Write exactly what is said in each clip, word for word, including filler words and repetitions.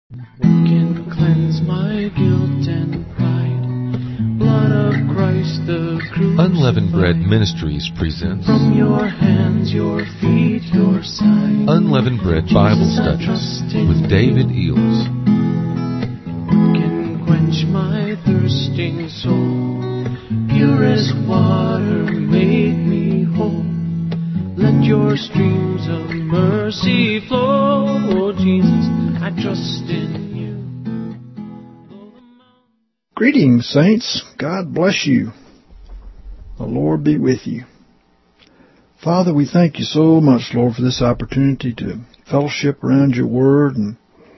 What can cleanse my guilt and pride? Blood of Christ the crucified. Unleavened Bread Ministries presents From your hands, your feet, your side. Unleavened Bread Bible Jesus, I Studies trust in with David you. Eels. What can quench my thirsting soul? Purest water, make me whole. Let your streams of mercy flow. Oh, Jesus, I trust in you. Greetings, saints. God bless you. The Lord be with you. Father, we thank you so much, Lord, for this opportunity to fellowship around your word and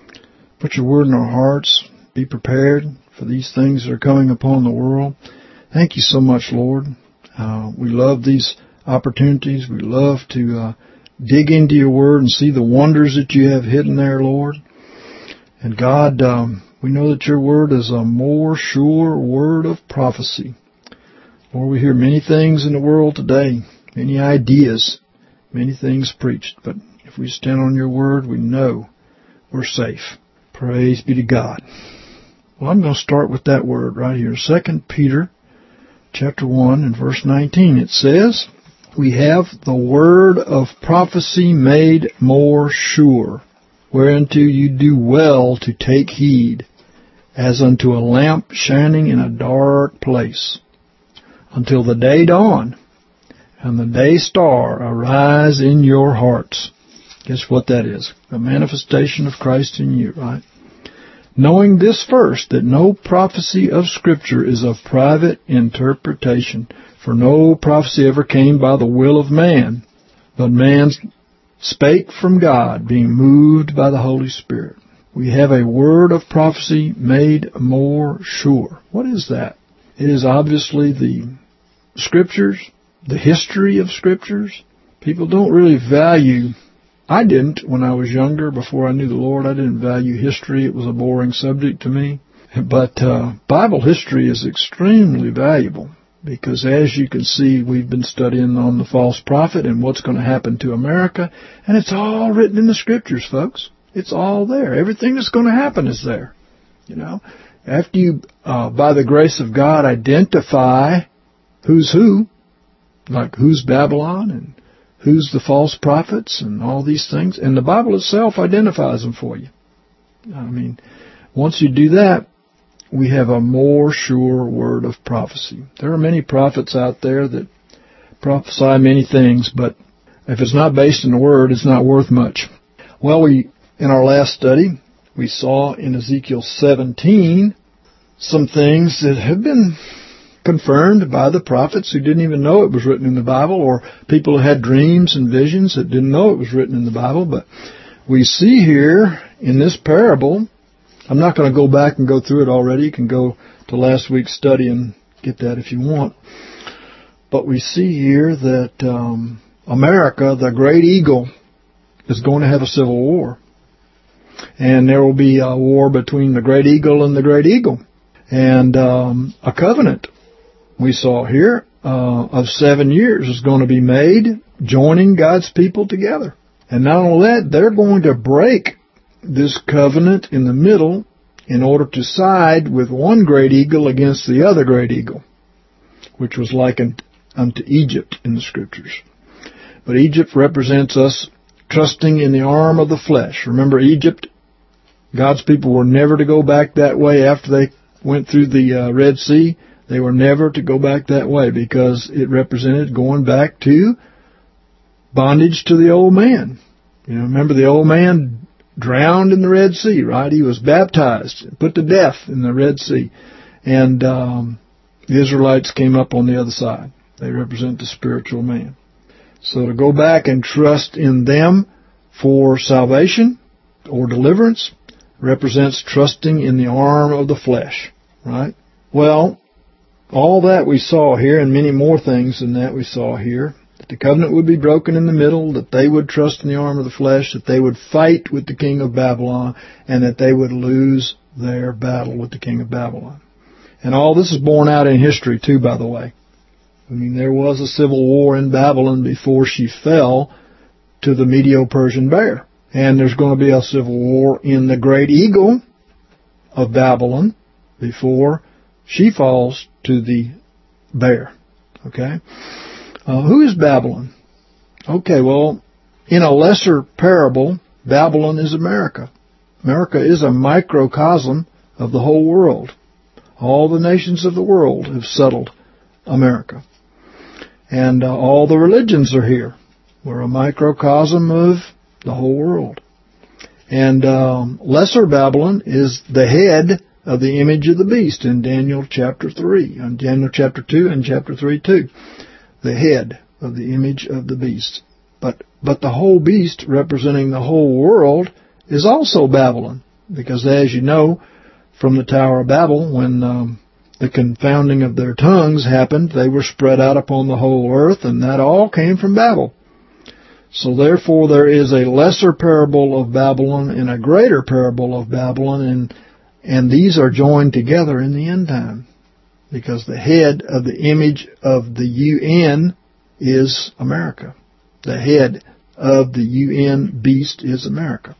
put your word in our hearts. Be prepared for these things that are coming upon the world. Thank you so much, Lord. Uh, we love these opportunities. We love to uh, dig into your word and see the wonders that you have hidden there, Lord. And God, um, we know that your word is a more sure word of prophecy. Lord, we hear many things in the world today, many ideas, many things preached. But if we stand on your word, we know we're safe. Praise be to God. Well, I'm going to start with that word right here. Second Peter chapter one and verse nineteen. It says, we have the word of prophecy made more sure, whereunto you do well to take heed, as unto a lamp shining in a dark place, until the day dawn, and the day star arise in your hearts. Guess what that is? A manifestation of Christ in you, right? Knowing this first, that no prophecy of Scripture is of private interpretation, for no prophecy ever came by the will of man, but man spake from God, being moved by the Holy Spirit. We have a word of prophecy made more sure. What is that? It is obviously the Scriptures, the history of Scriptures. People don't really value, I didn't when I was younger, before I knew the Lord, I didn't value history. It was a boring subject to me. But uh, Bible history is extremely valuable, because as you can see, we've been studying on the false prophet and what's going to happen to America, and it's all written in the Scriptures, folks. It's all there. Everything that's going to happen is there. You know, after you, uh, by the grace of God, identify who's who, like who's Babylon and who's the false prophets and all these things, and the Bible itself identifies them for you. I mean, once you do that, we have a more sure word of prophecy. There are many prophets out there that prophesy many things, but if it's not based in the Word, it's not worth much. Well, we in our last study, we saw in Ezekiel seventeen some things that have been confirmed by the prophets who didn't even know it was written in the Bible, or people who had dreams and visions that didn't know it was written in the Bible. But we see here in this parable, I'm not going to go back and go through it already. You can go to last week's study and get that if you want. But we see here that um, America, the great eagle, is going to have a civil war. And there will be a war between the great eagle and the great eagle. And um, a covenant we saw here uh, of seven years is going to be made, joining God's people together. And not only that, they're going to break this covenant in the middle in order to side with one great eagle against the other great eagle, which was likened unto Egypt in the Scriptures. But Egypt represents us trusting in the arm of the flesh. Remember, Egypt, God's people were never to go back that way after they went through the uh, Red Sea. They were never to go back that way, because it represented going back to bondage to the old man. You know, remember the old man drowned in the Red Sea, right? He was baptized, put to death in the Red Sea. And um, the Israelites came up on the other side. They represent the spiritual man. So to go back and trust in them for salvation or deliverance represents trusting in the arm of the flesh, right? Well, all that we saw here, and many more things than that we saw here, that the covenant would be broken in the middle, that they would trust in the arm of the flesh, that they would fight with the king of Babylon, and that they would lose their battle with the king of Babylon. And all this is borne out in history, too, by the way. I mean, there was a civil war in Babylon before she fell to the Medo-Persian bear. And there's going to be a civil war in the great eagle of Babylon before she falls to the bear. Okay? Uh, who is Babylon? Okay, well, in a lesser parable, Babylon is America. America is a microcosm of the whole world. All the nations of the world have settled America. And uh, all the religions are here. We're a microcosm of the whole world. And um, lesser Babylon is the head of the image of the beast in Daniel chapter three, in Daniel chapter two and chapter three too. The head of the image of the beast. But but the whole beast representing the whole world is also Babylon. Because as you know, from the Tower of Babel, when um, the confounding of their tongues happened, they were spread out upon the whole earth, and that all came from Babel. So therefore there is a lesser parable of Babylon and a greater parable of Babylon, and and these are joined together in the end time. Because the head of the image of the U N is America. The head of the U N beast is America.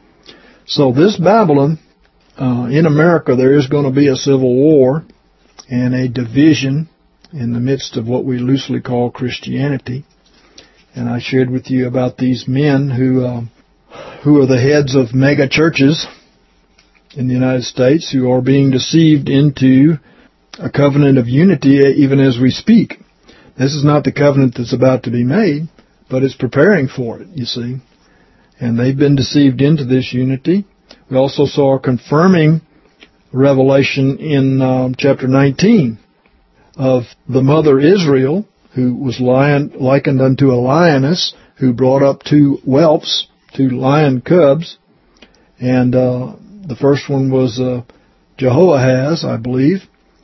So this Babylon, uh, in America, there is going to be a civil war and a division in the midst of what we loosely call Christianity. And I shared with you about these men who uh, who are the heads of mega churches in the United States who are being deceived into a covenant of unity even as we speak. This is not the covenant that's about to be made, but it's preparing for it, you see. And they've been deceived into this unity. We also saw a confirming revelation in um, chapter nineteen of the mother Israel, who was lion, likened unto a lioness, who brought up two whelps, two lion cubs. And uh, the first one was uh, Jehoahaz, I believe,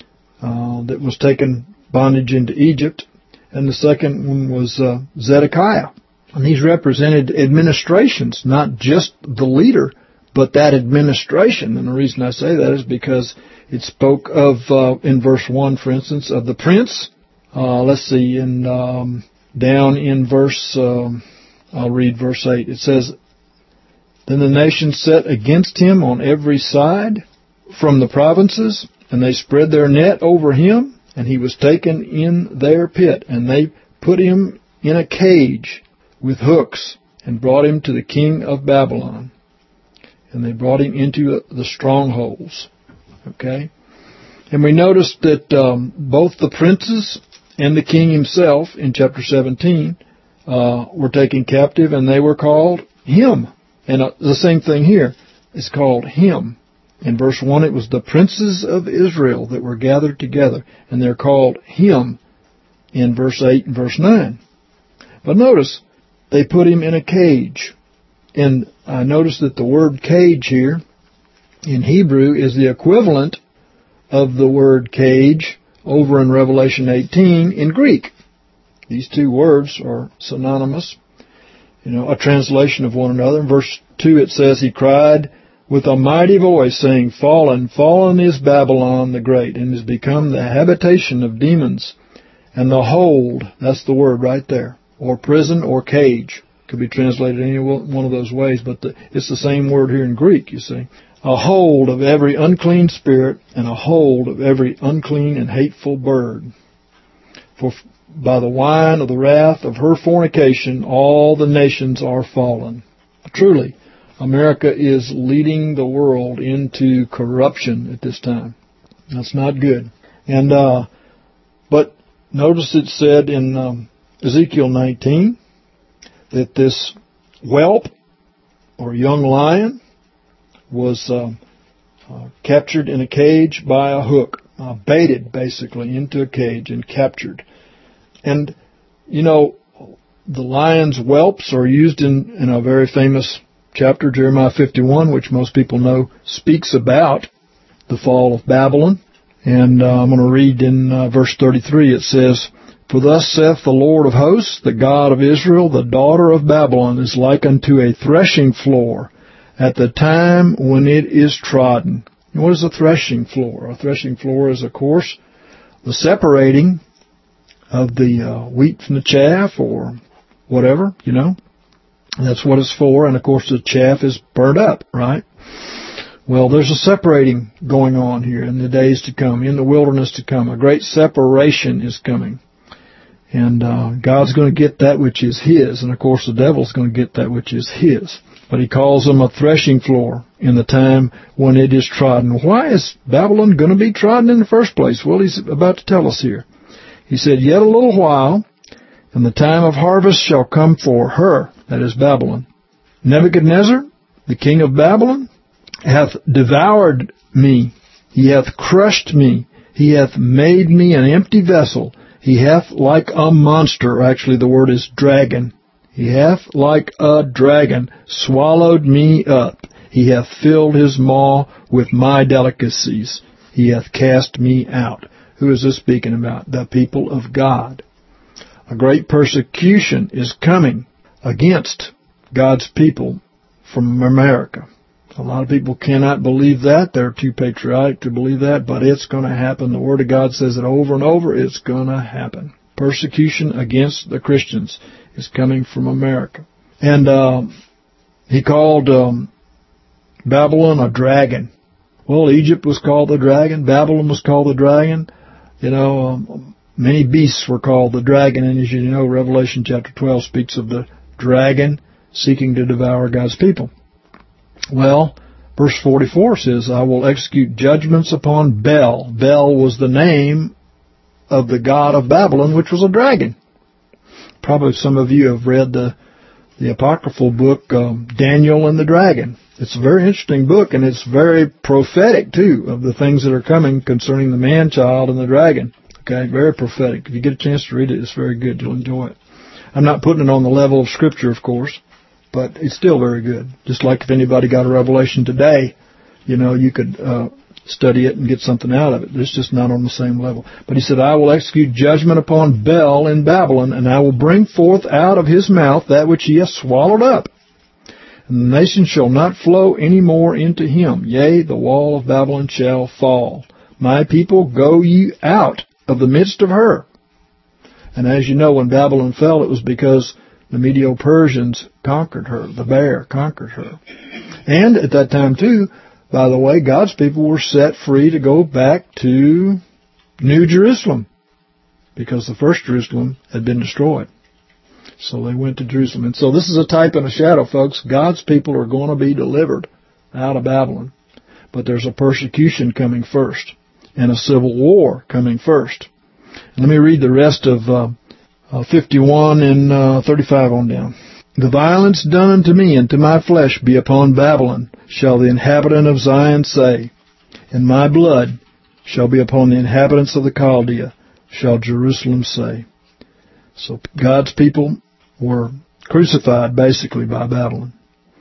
uh, that was taken bondage into Egypt. And the second one was uh, Zedekiah. And these represented administrations, not just the leader, but that administration. And the reason I say that is because it spoke of, uh, in verse one, for instance, of the prince. Uh, let's see, in um, down in verse, um, I'll read verse eight. It says, Then the nations set against him on every side from the provinces, and they spread their net over him, and he was taken in their pit, and they put him in a cage with hooks, and brought him to the king of Babylon. And they brought him into the strongholds. Okay? And we noticed that um, both the princes and the king himself, in chapter seventeen, uh, were taken captive, and they were called him. And uh, the same thing here is called him. In verse one, it was the princes of Israel that were gathered together, and they're called him in verse eight and verse nine. But notice, they put him in a cage. And I notice that the word cage here in Hebrew is the equivalent of the word cage over in Revelation eighteen in Greek. These two words are synonymous, you know, a translation of one another. In verse two it says, He cried with a mighty voice, saying, Fallen, fallen is Babylon the Great, and is become the habitation of demons, and the hold, that's the word right there, or prison or cage. Could be translated any one of those ways, but the, it's the same word here in Greek, you see. A hold of every unclean spirit, and a hold of every unclean and hateful bird. For by the wine of the wrath of her fornication, all the nations are fallen. Truly, America is leading the world into corruption at this time. That's not good. And uh, but notice it said in um, Ezekiel nineteen that this whelp or young lion was uh, uh, captured in a cage by a hook, uh, baited basically into a cage and captured. And, you know, the lion's whelps are used in, in a very famous chapter, Jeremiah fifty-one, which most people know speaks about the fall of Babylon. And uh, I'm going to read in uh, verse thirty-three. It says, For thus saith the Lord of hosts, the God of Israel, the daughter of Babylon is like unto a threshing floor at the time when it is trodden. And what is a threshing floor? A threshing floor is, of course, the separating of the uh, wheat from the chaff or whatever, you know. That's what it's for, and of course the chaff is burnt up, right? Well, there's a separating going on here in the days to come, in the wilderness to come. A great separation is coming. And uh, God's going to get that which is His, and of course the devil's going to get that which is his. But He calls them a threshing floor in the time when it is trodden. Why is Babylon going to be trodden in the first place? Well, He's about to tell us here. He said, "Yet a little while, and the time of harvest shall come for her," that is Babylon. "Nebuchadnezzar, the king of Babylon, hath devoured me. He hath crushed me. He hath made me an empty vessel. He hath like a monster," actually the word is dragon. "He hath like a dragon swallowed me up. He hath filled his maw with my delicacies. He hath cast me out." Who is this speaking about? The people of God. A great persecution is coming against God's people from America. A lot of people cannot believe that. They're too patriotic to believe that, but it's going to happen. The Word of God says it over and over. It's going to happen. Persecution against the Christians is coming from America. And uh, he called um, Babylon a dragon. Well, Egypt was called the dragon. Babylon was called the dragon. You know, um, many beasts were called the dragon. And as you know, Revelation chapter twelve speaks of the dragon seeking to devour God's people. Well, verse forty-four says, "I will execute judgments upon Bel." Bel was the name of the god of Babylon, which was a dragon. Probably some of you have read the the apocryphal book, um, Daniel and the Dragon. It's a very interesting book, and it's very prophetic, too, of the things that are coming concerning the man-child and the dragon. Okay, very prophetic. If you get a chance to read it, it's very good. You'll enjoy it. I'm not putting it on the level of Scripture, of course, but it's still very good. Just like if anybody got a revelation today, you know, you could uh, study it and get something out of it. It's just not on the same level. But he said, "I will execute judgment upon Bel in Babylon, and I will bring forth out of his mouth that which he hath swallowed up. And the nation shall not flow any more into him. Yea, the wall of Babylon shall fall. My people, go ye out of the midst of her." And as you know, when Babylon fell, it was because the Medo-Persians conquered her. The bear conquered her. And at that time, too, by the way, God's people were set free to go back to New Jerusalem, because the first Jerusalem had been destroyed. So they went to Jerusalem. And so this is a type and a shadow, folks. God's people are going to be delivered out of Babylon. But there's a persecution coming first, and a civil war coming first. And let me read the rest of uh, uh, fifty-one and uh, thirty-five on down. "The violence done unto me and to my flesh be upon Babylon, shall the inhabitant of Zion say. And my blood shall be upon the inhabitants of the Chaldea, shall Jerusalem say." So God's people were crucified basically by Babylon.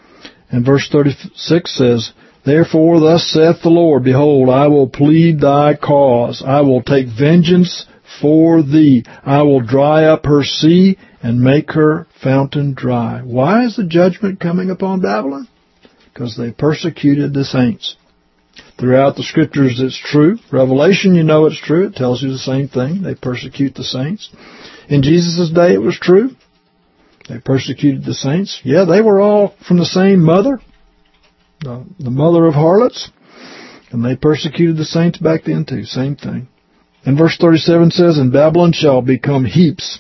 And verse thirty-six says, "Therefore thus saith the Lord, Behold, I will plead thy cause. I will take vengeance for thee. I will dry up her sea and make her fountain dry." Why is the judgment coming upon Babylon? Because they persecuted the saints. Throughout the Scriptures it's true. Revelation, you know it's true. It tells you the same thing. They persecute the saints. In Jesus' day it was true. They persecuted the saints. Yeah, they were all from the same mother, the, the mother of harlots, and they persecuted the saints back then too. Same thing. And verse thirty-seven says, "And Babylon shall become heaps,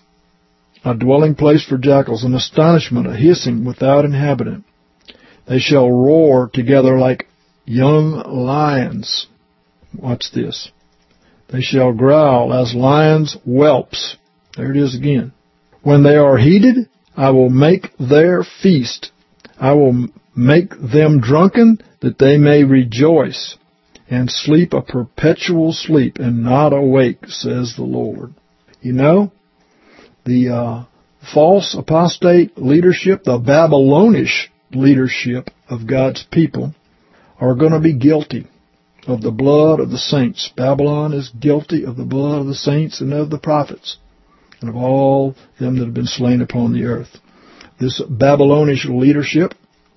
a dwelling place for jackals, an astonishment, a hissing without inhabitant. They shall roar together like young lions." Watch this. "They shall growl as lions' whelps." There it is again. "When they are heated, I will make their feast. I will make them drunken, that they may rejoice, and sleep a perpetual sleep, and not awake, says the Lord." You know, the uh, false apostate leadership, the Babylonish leadership of God's people, are going to be guilty of the blood of the saints. Babylon is guilty of the blood of the saints and of the prophets, and of all them that have been slain upon the earth. This Babylonish leadership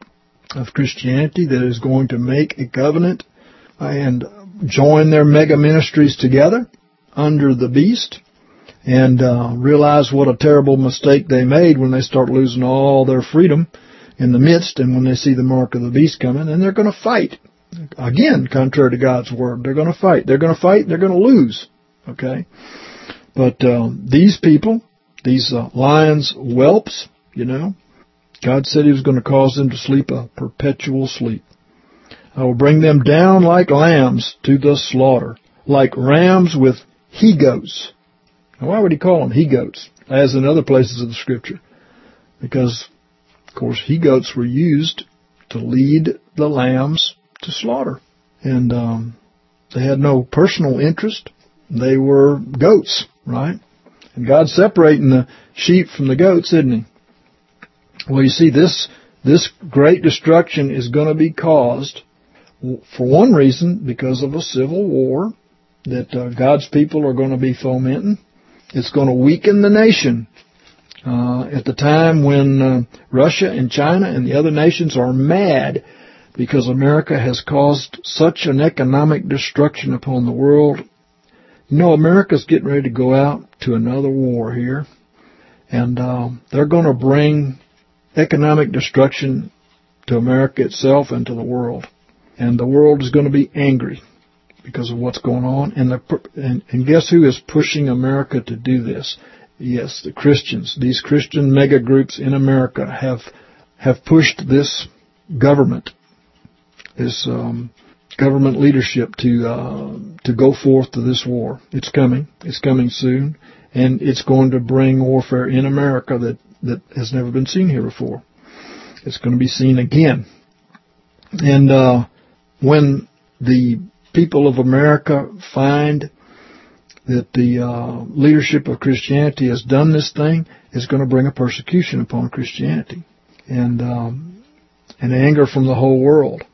of Christianity that is going to make a covenant and join their mega ministries together under the beast, and uh, realize what a terrible mistake they made when they start losing all their freedom in the midst, and when they see the mark of the beast coming, then they're going to fight. Again, contrary to God's word, they're going to fight. They're going to fight, and they're going to lose. Okay? But um, these people, these uh, lions' whelps, you know, God said He was going to cause them to sleep a perpetual sleep. I will bring them down like lambs to the slaughter, like rams with he-goats. Now, why would He call them he-goats, as in other places of the Scripture? Because, of course, he-goats were used to lead the lambs to slaughter. And um, they had no personal interest. They were goats, right? And God's separating the sheep from the goats, isn't He? Well, you see, this this great destruction is going to be caused, for one reason, because of a civil war that uh, God's people are going to be fomenting. It's going to weaken the nation. Uh, at the time when uh, Russia and China and the other nations are mad because America has caused such an economic destruction upon the world. You know, America's getting ready to go out to another war here, and uh, they're going to bring economic destruction to America itself and to the world. And the world is going to be angry because of what's going on. And, the, and, and guess who is pushing America to do this? Yes, the Christians. These Christian mega groups in America have have pushed this government, this um, government leadership to uh, to go forth to this war. It's coming. It's coming soon. And it's going to bring warfare in America that, that has never been seen here before. It's going to be seen again. And uh, when the people of America find that the uh, leadership of Christianity has done this thing, it's going to bring a persecution upon Christianity. And, um, and anger from the whole world.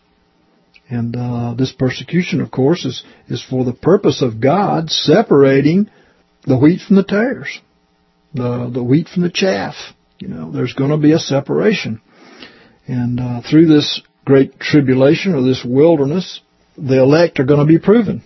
And uh, this persecution, of course, is, is for the purpose of God separating the wheat from the tares, the the wheat from the chaff. You know, there's going to be a separation. And uh, through this great tribulation or this wilderness, the elect are going to be proven.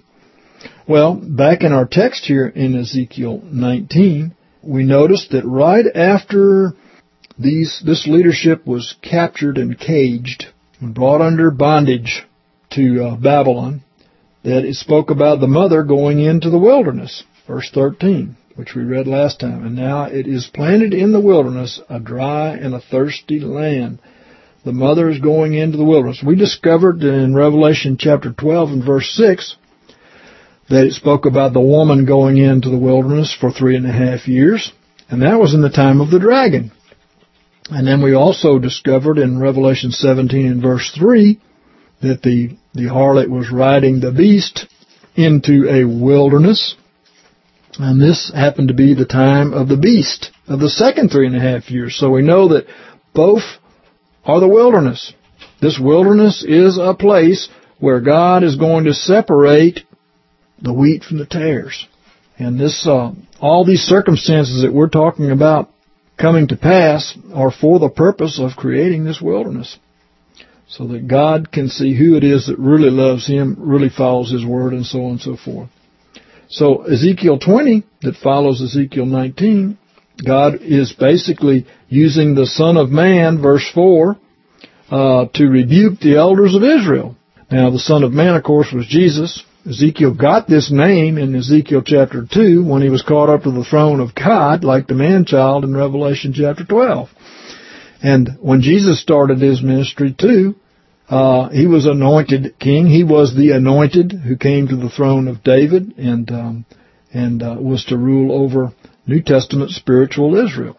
Well, back in our text here in Ezekiel nineteen, we noticed that right after these this leadership was captured and caged and brought under bondage to uh, Babylon, that it spoke about the mother going into the wilderness. Verse thirteen, which we read last time. And now it is planted in the wilderness, a dry and a thirsty land. The mother is going into the wilderness. We discovered in Revelation chapter twelve and verse six that it spoke about the woman going into the wilderness for three and a half years. And that was in the time of the dragon. And then we also discovered in Revelation seventeen and verse three that the, the harlot was riding the beast into a wilderness. And this happened to be the time of the beast, of the second three and a half years. So we know that both are the wilderness. This wilderness is a place where God is going to separate the wheat from the tares. And this, uh, all these circumstances that we're talking about coming to pass are for the purpose of creating this wilderness, so that God can see who it is that really loves Him, really follows His word, and so on and so forth. So Ezekiel twenty, that follows Ezekiel nineteen, God is basically using the Son of Man, verse four, uh, to rebuke the elders of Israel. Now, the Son of Man, of course, was Jesus. Ezekiel got this name in Ezekiel chapter two when he was caught up to the throne of God, like the man-child in Revelation chapter twelve. And when Jesus started His ministry too, Uh, he was anointed king. He was the anointed who came to the throne of David and um, and uh, was to rule over New Testament spiritual Israel.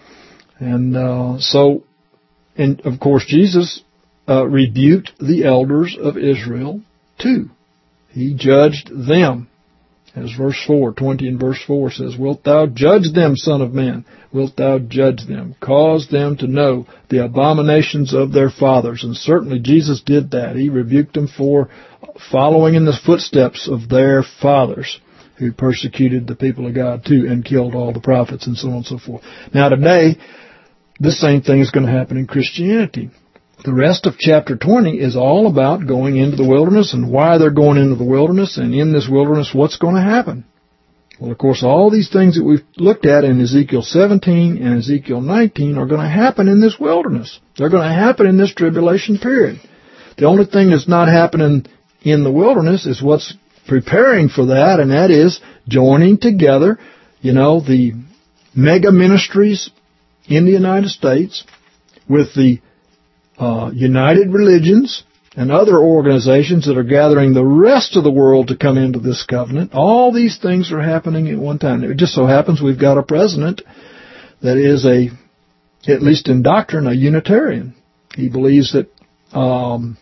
And uh, so, and of course, Jesus uh, rebuked the elders of Israel too. He judged them. As verse four, twenty and verse four says, "Wilt thou judge them, Son of Man? Wilt thou judge them? Cause them to know the abominations of their fathers." And certainly Jesus did that. He rebuked them for following in the footsteps of their fathers, who persecuted the people of God too and killed all the prophets and so on and so forth. Now today, the same thing is going to happen in Christianity. The rest of chapter twenty is all about going into the wilderness and why they're going into the wilderness, and in this wilderness, what's going to happen. Well, of course, all these things that we've looked at in Ezekiel seventeen and Ezekiel nineteen are going to happen in this wilderness. They're going to happen in this tribulation period. The only thing that's not happening in the wilderness is what's preparing for that, and that is joining together, you know, the mega ministries in the United States with the uh, United Religions and other organizations that are gathering the rest of the world to come into this covenant. All these things are happening at one time. It just so happens we've got a president that is a, at least in doctrine, a Unitarian. He believes that um,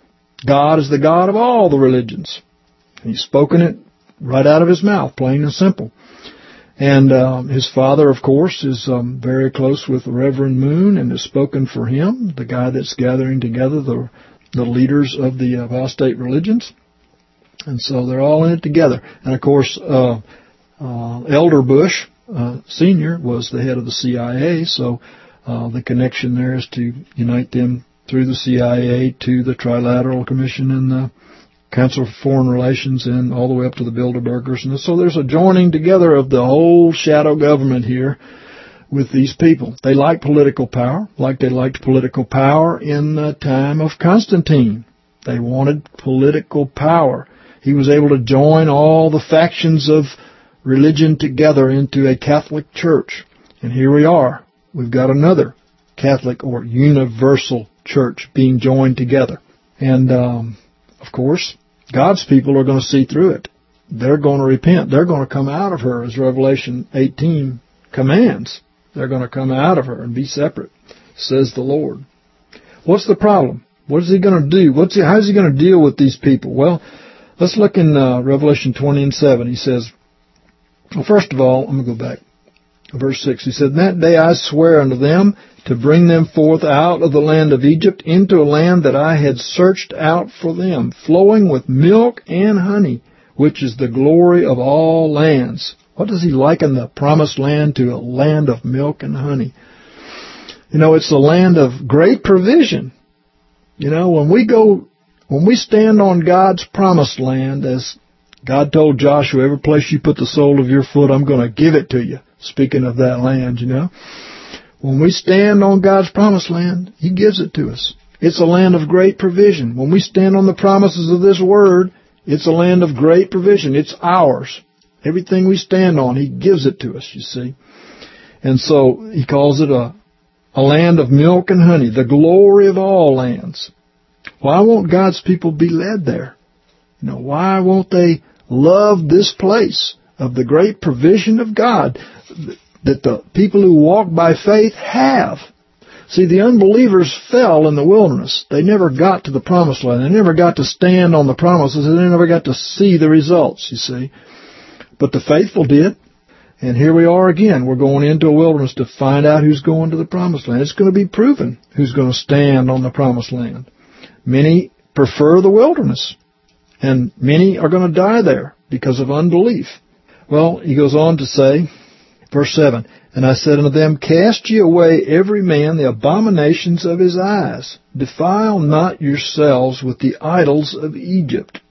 God is the God of all the religions. He's spoken it right out of his mouth, plain and simple. And um, his father, of course, is um, very close with the Reverend Moon and has spoken for him, the guy that's gathering together the the leaders of the apostate religions. And so they're all in it together. And, of course, uh, uh, Elder Bush, uh, Senior, was the head of the C I A, so uh, the connection there is to unite them through the C I A to the Trilateral Commission and the Council for Foreign Relations and all the way up to the Bilderbergers. And so there's a joining together of the whole shadow government here with these people. They like political power, like they liked political power in the time of Constantine. They wanted political power. He was able to join all the factions of religion together into a Catholic church. And here we are. We've got another Catholic or universal church being joined together. And, um, of course, God's people are going to see through it. They're going to repent. They're going to come out of her, as Revelation eighteen commands. They're going to come out of her and be separate, says the Lord. What's the problem? What is he going to do? What's he, how is he going to deal with these people? Well, let's look in uh, Revelation twenty and seven. He says, well, first of all, I'm going to go back. Verse six, he said, that day I swear unto them to bring them forth out of the land of Egypt into a land that I had searched out for them, flowing with milk and honey, which is the glory of all lands. What does he liken the promised land to? A land of milk and honey. You know, it's a land of great provision. You know, when we go, when we stand on God's promised land, as God told Joshua, every place you put the sole of your foot, I'm going to give it to you. Speaking of that land, you know. When we stand on God's promised land, He gives it to us. It's a land of great provision. When we stand on the promises of this Word, it's a land of great provision. It's ours. Everything we stand on, He gives it to us, you see. And so He calls it a, a land of milk and honey, the glory of all lands. Why won't God's people be led there? You know, why won't they love this place of the great provision of God that the people who walk by faith have? See, the unbelievers fell in the wilderness. They never got to the promised land. They never got to stand on the promises. They never got to see the results, you see. But the faithful did. And here we are again. We're going into a wilderness to find out who's going to the promised land. It's going to be proven who's going to stand on the promised land. Many prefer the wilderness. And many are going to die there because of unbelief. Well, he goes on to say, verse seven, and I said unto them, cast ye away every man the abominations of his eyes. Defile not yourselves with the idols of Egypt.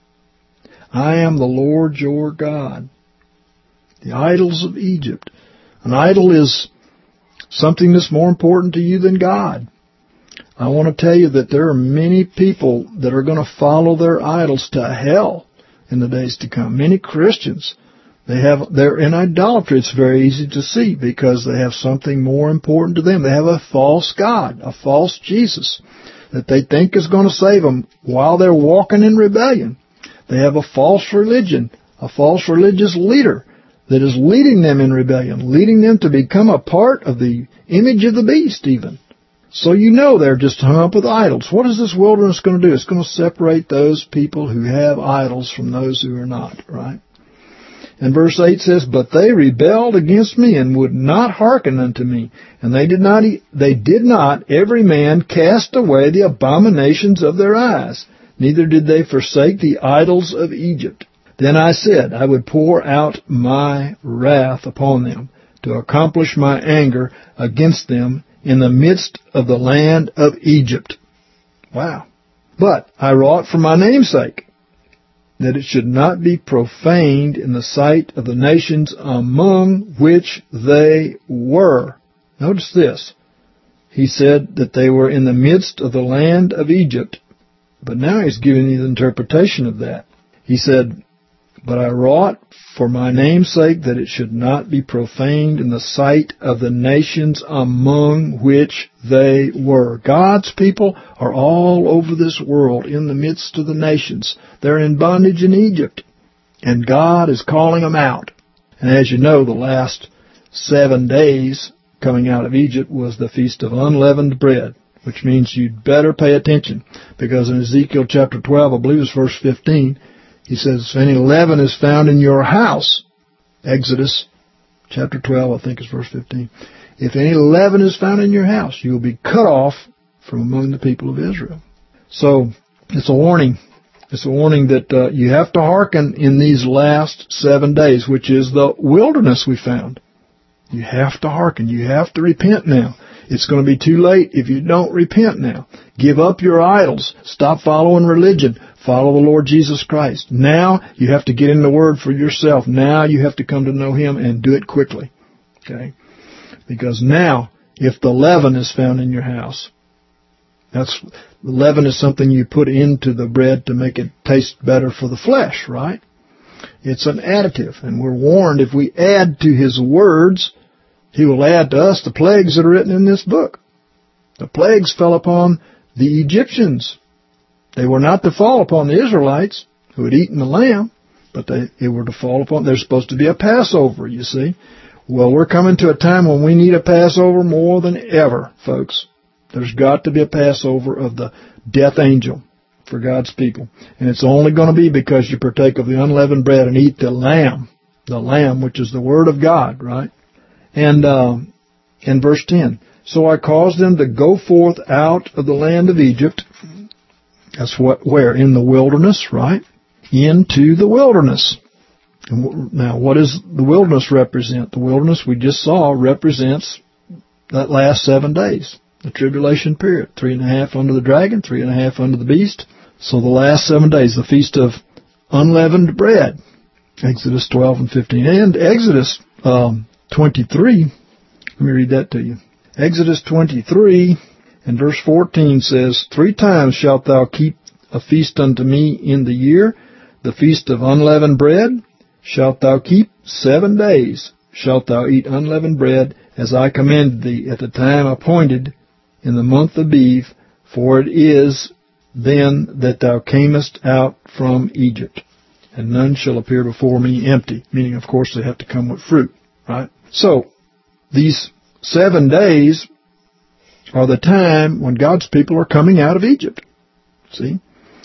I am the Lord your God. The idols of Egypt. An idol is something that's more important to you than God. I want to tell you that there are many people that are going to follow their idols to hell in the days to come. Many Christians, they have, they're in idolatry. It's very easy to see because they have something more important to them. They have a false God, a false Jesus that they think is going to save them while they're walking in rebellion. They have a false religion, a false religious leader that is leading them in rebellion, leading them to become a part of the image of the beast even. So you know they're just hung up with idols. What is this wilderness going to do? It's going to separate those people who have idols from those who are not, right? And verse eight says, but they rebelled against me and would not hearken unto me. And they did not, they did not every man cast away the abominations of their eyes. Neither did they forsake the idols of Egypt. Then I said, I would pour out my wrath upon them to accomplish my anger against them in the midst of the land of Egypt. Wow. But I wrought for my name's sake. that it should not be profaned in the sight of the nations among which they were. Notice this. He said that they were in the midst of the land of Egypt. But now he's giving you the interpretation of that. He said, but I wrought for my name's sake that it should not be profaned in the sight of the nations among which they were. God's people are all over this world in the midst of the nations. They're in bondage in Egypt, and God is calling them out. And as you know, the last seven days coming out of Egypt was the Feast of Unleavened Bread, which means you'd better pay attention, because in Ezekiel chapter twelve, I believe it's verse fifteen, he says, if any leaven is found in your house, Exodus chapter twelve, I think is verse fifteen, if any leaven is found in your house, you will be cut off from among the people of Israel. So, it's a warning. It's a warning that uh, you have to hearken in these last seven days, which is the wilderness we found. You have to hearken. You have to repent now. It's going to be too late if you don't repent now. Give up your idols. Stop following religion. Follow the Lord Jesus Christ. Now you have to get in the Word for yourself. Now you have to come to know Him, and do it quickly. Okay? Because now, if the leaven is found in your house, that's leaven is something you put into the bread to make it taste better for the flesh, right? It's an additive, and we're warned if we add to His words, He will add to us the plagues that are written in this book. The plagues fell upon the Egyptians. They were not to fall upon the Israelites who had eaten the lamb, but they, they were to fall upon, there's supposed to be a Passover, you see. Well, we're coming to a time when we need a Passover more than ever, folks. There's got to be a Passover of the death angel for God's people. And it's only going to be because you partake of the unleavened bread and eat the lamb, the lamb, which is the Word of God, right? And uh, in verse ten, so I caused them to go forth out of the land of Egypt. That's what, where? In the wilderness, right? Into the wilderness. And now, what does the wilderness represent? The wilderness we just saw represents that last seven days, the tribulation period. Three and a half under the dragon, three and a half under the beast. So the last seven days, the Feast of Unleavened Bread. Exodus twelve and fifteen. And Exodus um, twenty-three, let me read that to you. Exodus twenty-three and verse fourteen says, three times shalt thou keep a feast unto me in the year. The feast of unleavened bread shalt thou keep seven days. Shalt thou eat unleavened bread, as I commanded thee at the time appointed in the month of Aviv, for it is then that thou camest out from Egypt. And none shall appear before me empty. Meaning, of course, they have to come with fruit, right? So, these seven days are the time when God's people are coming out of Egypt. See?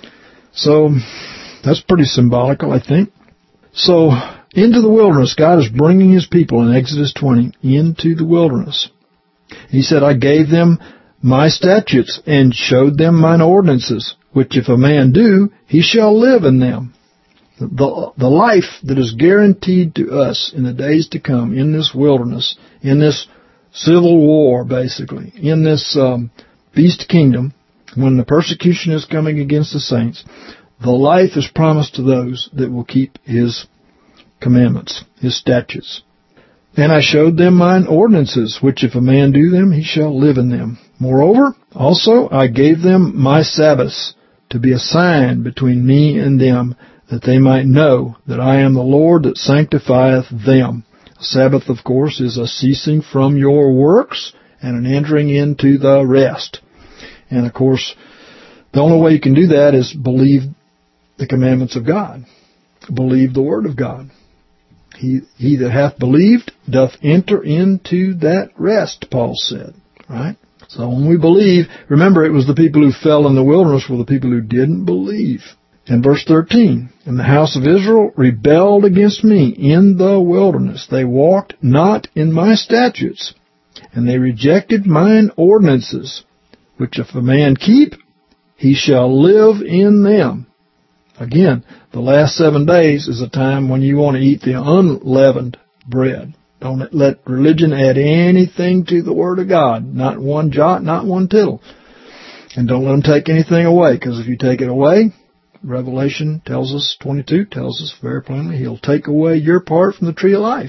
So, that's pretty symbolical, I think. So, into the wilderness, God is bringing His people in Exodus twenty into the wilderness. He said, I gave them my statutes and showed them mine ordinances, which if a man do, he shall live in them. The, the life that is guaranteed to us in the days to come in this wilderness, in this civil war, basically, in this um, beast kingdom, when the persecution is coming against the saints, the life is promised to those that will keep His commandments, His statutes. And I showed them mine ordinances, which if a man do them, he shall live in them. Moreover, also I gave them my Sabbaths to be a sign between me and them, that they might know that I am the Lord that sanctifieth them. Sabbath, of course, is a ceasing from your works and an entering into the rest. And, of course, the only way you can do that is believe the commandments of God. Believe the Word of God. He, he that hath believed doth enter into that rest, Paul said. Right? So when we believe, remember it was the people who fell in the wilderness were the people who didn't believe. In verse thirteen, and the house of Israel rebelled against me in the wilderness. They walked not in my statutes, and they rejected mine ordinances, which if a man keep, he shall live in them. Again, the last seven days is a time when you want to eat the unleavened bread. Don't let religion add anything to the Word of God. Not one jot, not one tittle. And don't let them take anything away, because if you take it away, Revelation tells us, twenty-two tells us very plainly, He'll take away your part from the tree of life.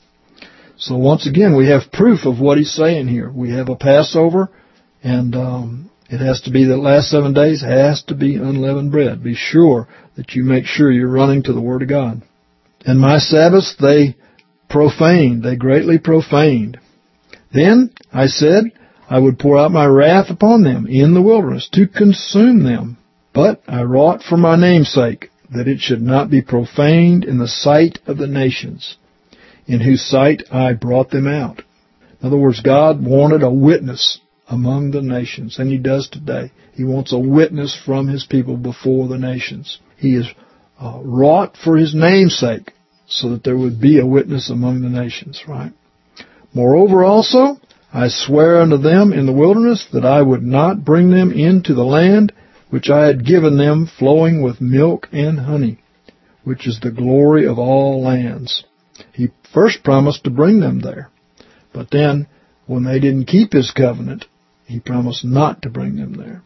So once again, we have proof of what He's saying here. We have a Passover, and um, it has to be the last seven days has to be unleavened bread. Be sure that you make sure you're running to the Word of God. And my Sabbaths they profaned, they greatly profaned. Then I said I would pour out my wrath upon them in the wilderness to consume them. But I wrought for my name's sake, that it should not be profaned in the sight of the nations, in whose sight I brought them out. In other words, God wanted a witness among the nations, and He does today. He wants a witness from His people before the nations. He is uh, wrought for His name's sake, so that there would be a witness among the nations, right? Moreover also, I swear unto them in the wilderness that I would not bring them into the land which I had given them, flowing with milk and honey, which is the glory of all lands. He first promised to bring them there, but then, when they didn't keep His covenant, He promised not to bring them there.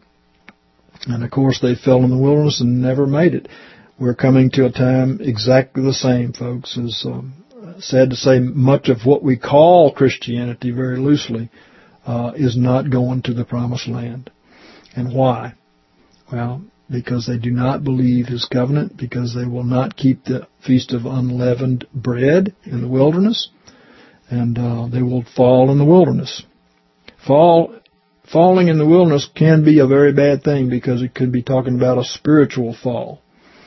And of course, they fell in the wilderness and never made it. We're coming to a time exactly the same, folks, as um, sad to say, much of what we call Christianity very loosely uh, is not going to the promised land. And why? Well, because they do not believe His covenant, because they will not keep the Feast of Unleavened Bread in the wilderness, and uh, they will fall in the wilderness. Fall, falling in the wilderness can be a very bad thing, because it could be talking about a spiritual fall,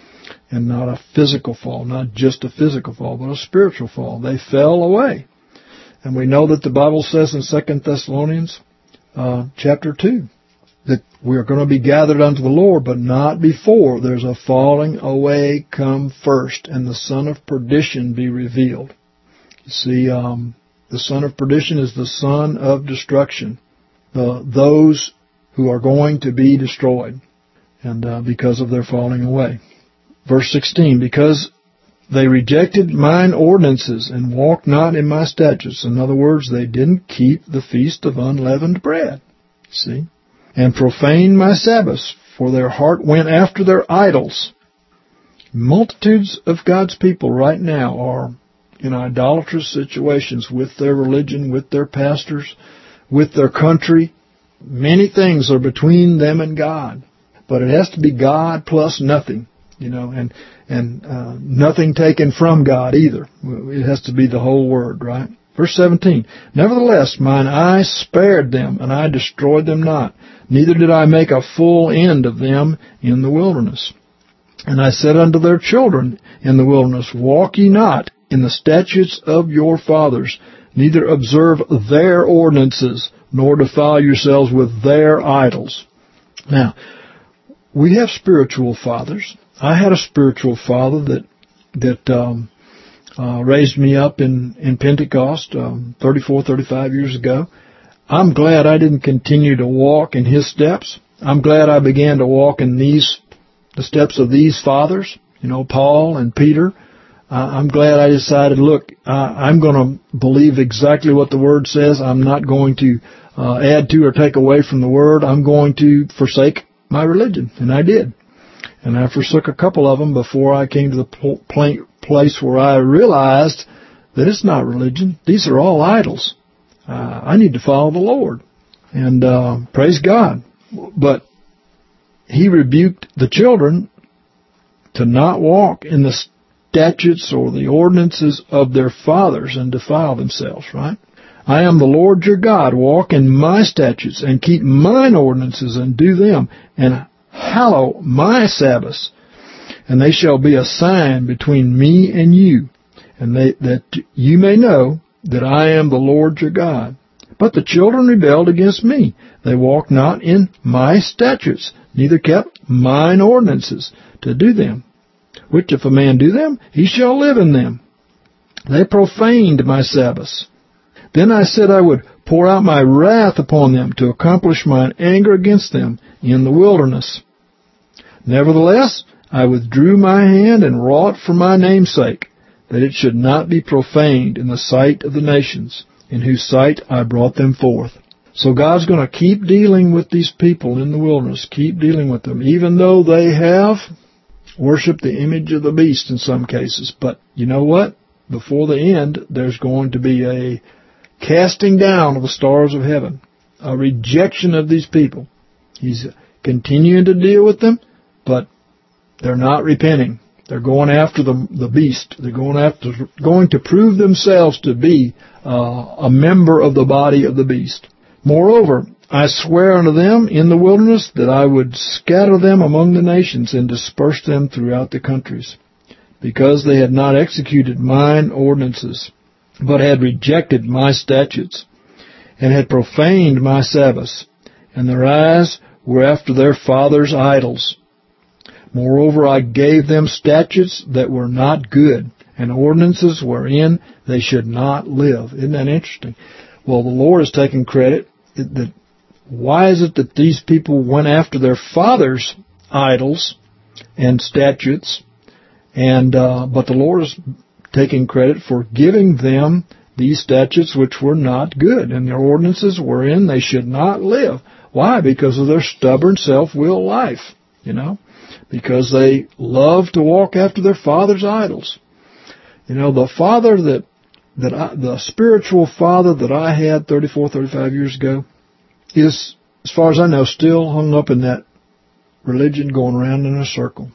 and not a physical fall, not just a physical fall, but a spiritual fall. They fell away. And we know that the Bible says in Second Thessalonians uh, chapter two, that we are going to be gathered unto the Lord, but not before there's a falling away come first, and the son of perdition be revealed. You see, um, the son of perdition is the son of destruction, the, those who are going to be destroyed, and uh, because of their falling away. Verse sixteen, because they rejected mine ordinances and walked not in my statutes. In other words, they didn't keep the feast of unleavened bread. See? And profaned my Sabbaths, for their heart went after their idols. Multitudes of God's people right now are in idolatrous situations with their religion, with their pastors, with their country. Many things are between them and God. But it has to be God plus nothing, you know, and and uh, nothing taken from God either. It has to be the whole Word, right? Verse seventeen, nevertheless, mine eye spared them, and I destroyed them not. Neither did I make a full end of them in the wilderness. And I said unto their children in the wilderness, walk ye not in the statutes of your fathers, neither observe their ordinances, nor defile yourselves with their idols. Now, we have spiritual fathers. I had a spiritual father that that um, uh, raised me up in, in Pentecost um, thirty-four, thirty-five years ago. I'm glad I didn't continue to walk in his steps. I'm glad I began to walk in these the steps of these fathers, you know, Paul and Peter. Uh, I'm glad I decided, look, uh, I'm going to believe exactly what the Word says. I'm not going to uh, add to or take away from the Word. I'm going to forsake my religion, and I did. And I forsook a couple of them before I came to the pl- pl- place where I realized that it's not religion. These are all idols. Uh, I need to follow the Lord. And uh, praise God. But He rebuked the children to not walk in the statutes or the ordinances of their fathers and defile themselves, right? I am the Lord your God. Walk in my statutes and keep mine ordinances and do them, and hallow my Sabbaths. And they shall be a sign between me and you, and they, that you may know that I am the Lord your God. But the children rebelled against me. They walked not in my statutes, neither kept mine ordinances to do them. Which if a man do them, he shall live in them. They profaned my Sabbaths. Then I said I would pour out my wrath upon them to accomplish mine anger against them in the wilderness. Nevertheless, I withdrew my hand and wrought for my name's sake, that it should not be profaned in the sight of the nations, in whose sight I brought them forth. So God's going to keep dealing with these people in the wilderness, keep dealing with them, even though they have worship the image of the beast in some cases. But you know what? Before the end, there's going to be a casting down of the stars of heaven, a rejection of these people. He's continuing to deal with them, but they're not repenting. They're going after the the beast. They're going after, going to prove themselves to be uh, a member of the body of the beast. Moreover, I swear unto them in the wilderness that I would scatter them among the nations and disperse them throughout the countries, because they had not executed mine ordinances, but had rejected my statutes, and had profaned my Sabbaths, and their eyes were after their fathers' idols. Moreover, I gave them statutes that were not good, and ordinances wherein they should not live. Isn't that interesting? Well, the Lord is taking credit. That why is it that these people went after their fathers' idols and statutes, and uh, but the Lord is taking credit for giving them these statutes which were not good, and their ordinances wherein they should not live. Why? Because of their stubborn, self-willed life, you know, because they love to walk after their father's idols. You know, the father that, that I, the spiritual father that I had thirty-four, thirty-five years ago is, as far as I know, still hung up in that religion, going around in a circle,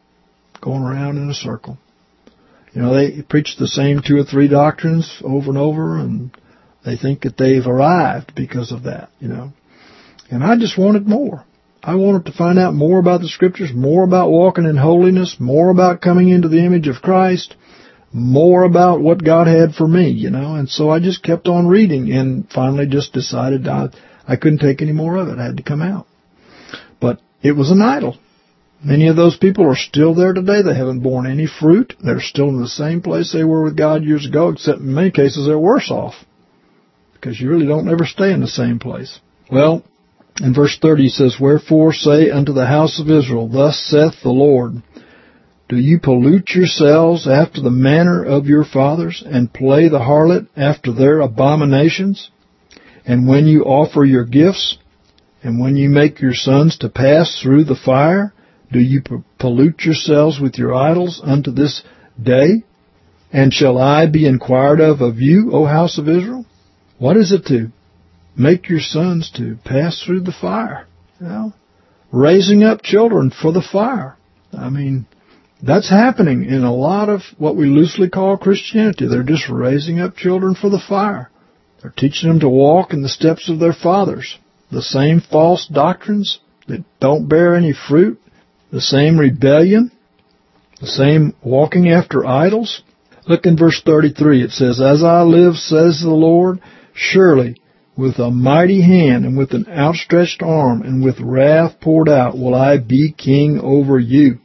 going around in a circle. You know, they preach the same two or three doctrines over and over, and they think that they've arrived because of that, you know. And I just wanted more. I wanted to find out more about the Scriptures, more about walking in holiness, more about coming into the image of Christ, more about what God had for me, you know. And so I just kept on reading and finally just decided I, I couldn't take any more of it. I had to come out. But it was an idol. Many of those people are still there today. They haven't borne any fruit. They're still in the same place they were with God years ago, except in many cases they're worse off, because you really don't ever stay in the same place. Well, in verse thirty he says, Wherefore say unto the house of Israel, Thus saith the Lord, Do you pollute yourselves after the manner of your fathers, and play the harlot after their abominations? And when you offer your gifts, and when you make your sons to pass through the fire, do you pollute yourselves with your idols unto this day? And shall I be inquired of of you, O house of Israel? What is it to make your sons to pass through the fire? You know, raising up children for the fire. I mean, that's happening in a lot of what we loosely call Christianity. They're just raising up children for the fire. They're teaching them to walk in the steps of their fathers. The same false doctrines that don't bear any fruit. The same rebellion, the same walking after idols. Look in verse thirty-three. It says, As I live, says the Lord, surely with a mighty hand and with an outstretched arm and with wrath poured out will I be king over you.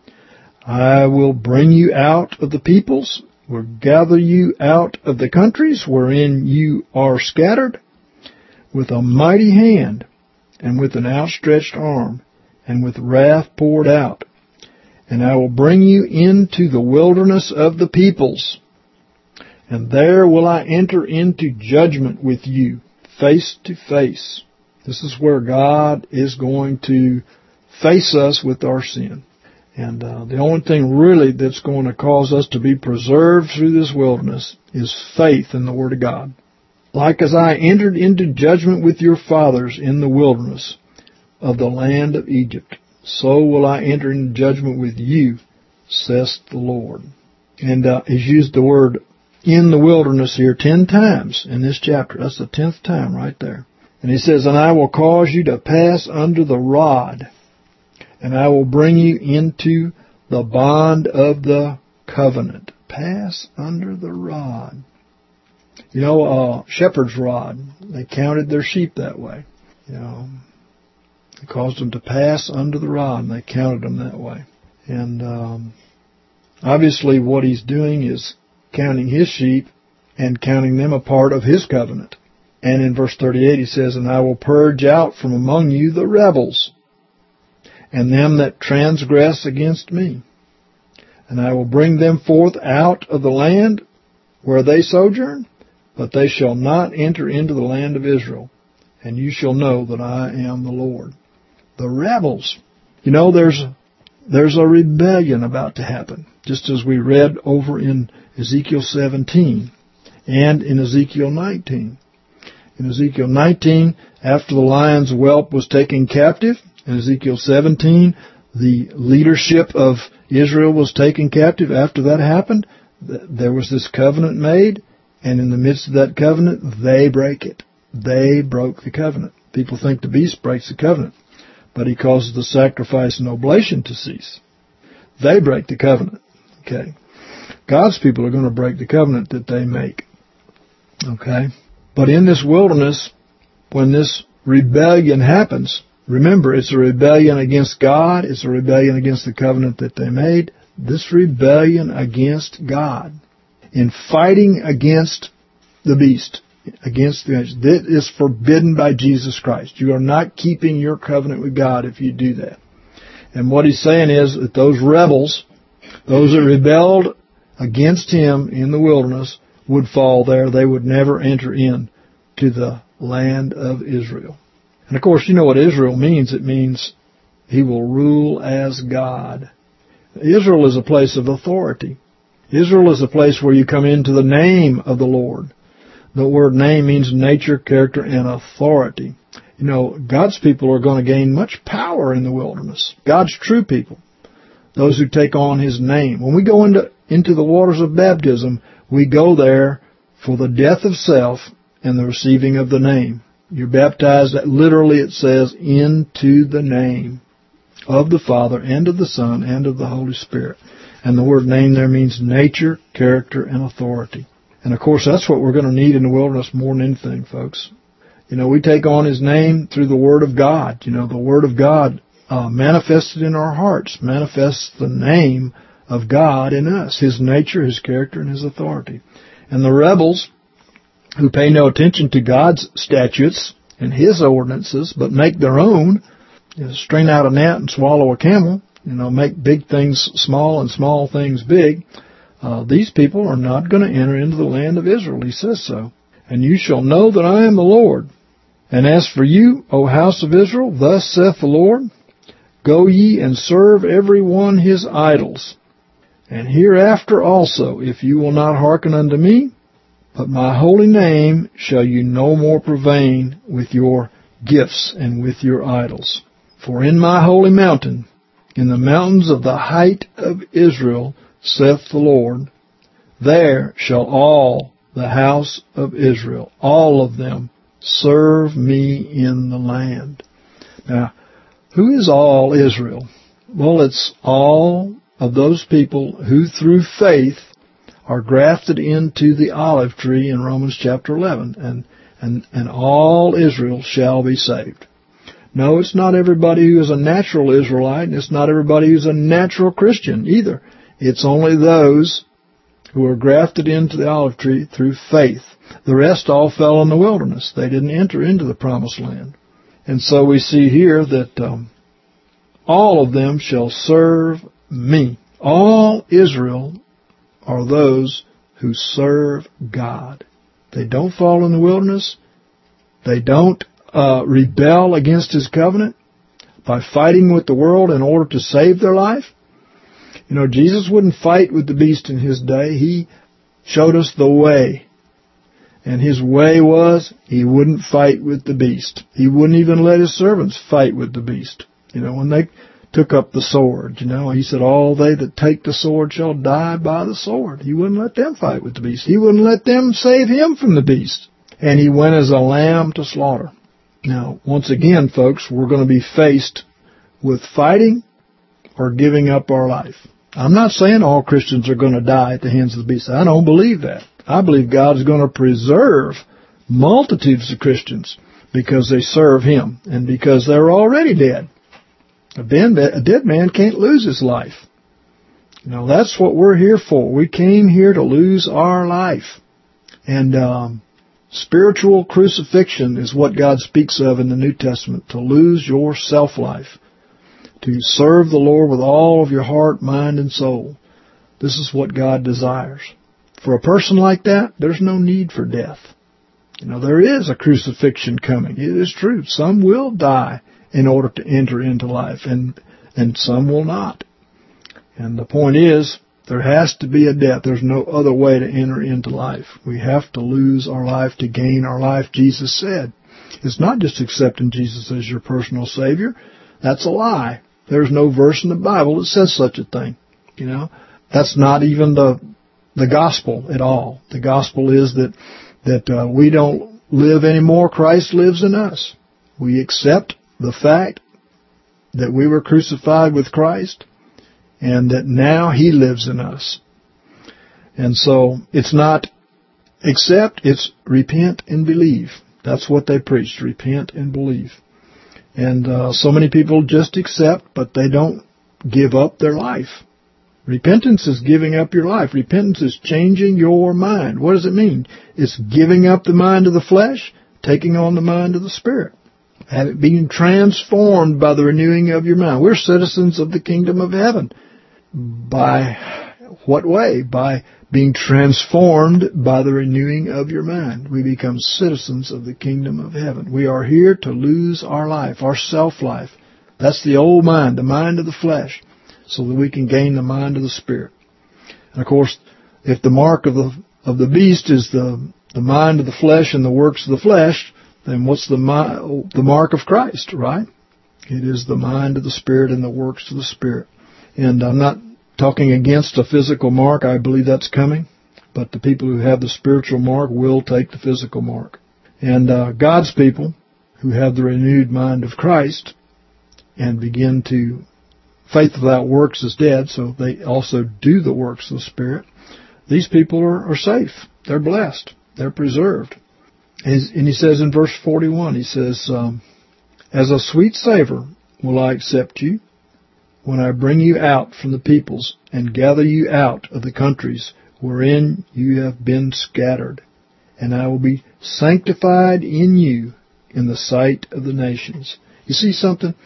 I will bring you out of the peoples, will gather you out of the countries wherein you are scattered, with a mighty hand and with an outstretched arm, and with wrath poured out. And I will bring you into the wilderness of the peoples, and there will I enter into judgment with you, face to face. This is where God is going to face us with our sin. And uh, the only thing really that's going to cause us to be preserved through this wilderness is faith in the Word of God. Like as I entered into judgment with your fathers in the wilderness of the land of Egypt, so will I enter into judgment with you, says the Lord. And uh, he's used the word in the wilderness here ten times in this chapter. That's the tenth time right there. And he says, And I will cause you to pass under the rod, and I will bring you into the bond of the covenant. Pass under the rod. You know, uh, shepherd's rod. They counted their sheep that way. You know, it caused them to pass under the rod, and they counted them that way. And um, obviously what he's doing is counting his sheep and counting them a part of his covenant. And in verse thirty-eight he says, And I will purge out from among you the rebels, and them that transgress against me. And I will bring them forth out of the land where they sojourn, but they shall not enter into the land of Israel. And you shall know that I am the Lord. The rebels. You know, there's there's a rebellion about to happen, just as we read over in Ezekiel seventeen and in Ezekiel nineteen. In Ezekiel nineteen, after the lion's whelp was taken captive, in Ezekiel seventeen, the leadership of Israel was taken captive. After that happened, there was this covenant made, and in the midst of that covenant, they break it. They broke the covenant. People think the beast breaks the covenant, but he causes the sacrifice and oblation to cease. They break the covenant. Okay. God's people are going to break the covenant that they make. Okay. But in this wilderness, when this rebellion happens, remember, it's a rebellion against God. It's a rebellion against the covenant that they made. This rebellion against God, in fighting against the beast, against the that is forbidden by Jesus Christ. You are not keeping your covenant with God if you do that. And what he's saying is that those rebels, those that rebelled against him in the wilderness, would fall there. They would never enter in to the land of Israel. And of course, you know what Israel means. It means he will rule as God. Israel is a place of authority. Israel is a place where you come into the name of the Lord. The word name means nature, character, and authority. You know, God's people are going to gain much power in the wilderness. God's true people, those who take on his name. When we go into, into the waters of baptism, we go there for the death of self and the receiving of the name. You're baptized, literally it says, into the name of the Father and of the Son and of the Holy Spirit. And the word name there means nature, character, and authority. And of course, that's what we're going to need in the wilderness more than anything, folks. You know, we take on his name through the Word of God. You know, the Word of God uh, manifested in our hearts, manifests the name of God in us, his nature, his character, and his authority. And the rebels who pay no attention to God's statutes and his ordinances, but make their own, you know, strain out a gnat and swallow a camel, you know, make big things small and small things big, uh, these people are not going to enter into the land of Israel. He says so. And you shall know that I am the Lord. And as for you, O house of Israel, thus saith the Lord, go ye and serve every one his idols. And hereafter also, if you will not hearken unto me, but my holy name shall you no more profane with your gifts and with your idols. For in my holy mountain, in the mountains of the height of Israel, saith the Lord, there shall all the house of Israel, all of them, serve me in the land. Now, who is all Israel? Well, it's all of those people who through faith are grafted into the olive tree in Romans chapter eleven, and, and, and all Israel shall be saved. No, it's not everybody who is a natural Israelite, and it's not everybody who's a natural Christian either. It's only those who are grafted into the olive tree through faith. The rest all fell in the wilderness. They didn't enter into the promised land. And so we see here that um, all of them shall serve me. All Israel are those who serve God. They don't fall in the wilderness. They don't uh, rebel against his covenant by fighting with the world in order to save their life. You know, Jesus wouldn't fight with the beast in his day. He showed us the way. And his way was he wouldn't fight with the beast. He wouldn't even let his servants fight with the beast. You know, when they took up the sword, you know, he said, all they that take the sword shall die by the sword. He wouldn't let them fight with the beast. He wouldn't let them save him from the beast. And he went as a lamb to slaughter. Now, once again, folks, we're going to be faced with fighting or giving up our life. I'm not saying all Christians are going to die at the hands of the beast. I don't believe that. I believe God is going to preserve multitudes of Christians because they serve him and because they're already dead. A dead man can't lose his life. You know, that's what we're here for. We came here to lose our life. And um, spiritual crucifixion is what God speaks of in the New Testament, to lose your self-life, to serve the Lord with all of your heart, mind, and soul. This is what God desires. For a person like that, there's no need for death. You know, there is a crucifixion coming. It is true. Some will die in order to enter into life, and and some will not. And the point is, there has to be a death. There's no other way to enter into life. We have to lose our life to gain our life, Jesus said. It's not just accepting Jesus as your personal Savior. That's a lie. There's no verse in the Bible that says such a thing. You know, that's not even the the gospel at all. The gospel is that that uh, we don't live anymore. Christ lives in us. We accept the fact that we were crucified with Christ and that now He lives in us. And so it's not accept, it's repent and believe. That's what they preached, repent and believe. And uh, so many people just accept, but they don't give up their life. Repentance is giving up your life. Repentance is changing your mind. What does it mean? It's giving up the mind of the flesh, taking on the mind of the Spirit. Have it being transformed by the renewing of your mind. We're citizens of the kingdom of heaven. By what way? By being transformed by the renewing of your mind. We become citizens of the kingdom of heaven. We are here to lose our life, our self-life. That's the old mind, the mind of the flesh, so that we can gain the mind of the Spirit. And of course, if the mark of the of the beast is the the mind of the flesh and the works of the flesh, then what's the the mark of Christ, right? It is the mind of the Spirit and the works of the Spirit. And I'm not talking against a physical mark. I believe that's coming. But the people who have the spiritual mark will take the physical mark. And uh, God's people who have the renewed mind of Christ and begin to, faith without works is dead, so they also do the works of the Spirit. These people are, are safe. They're blessed. They're preserved. And he says in verse forty-one, he says, um, as a sweet savor will I accept you when I bring you out from the peoples and gather you out of the countries wherein you have been scattered. And I will be sanctified in you in the sight of the nations. You see something?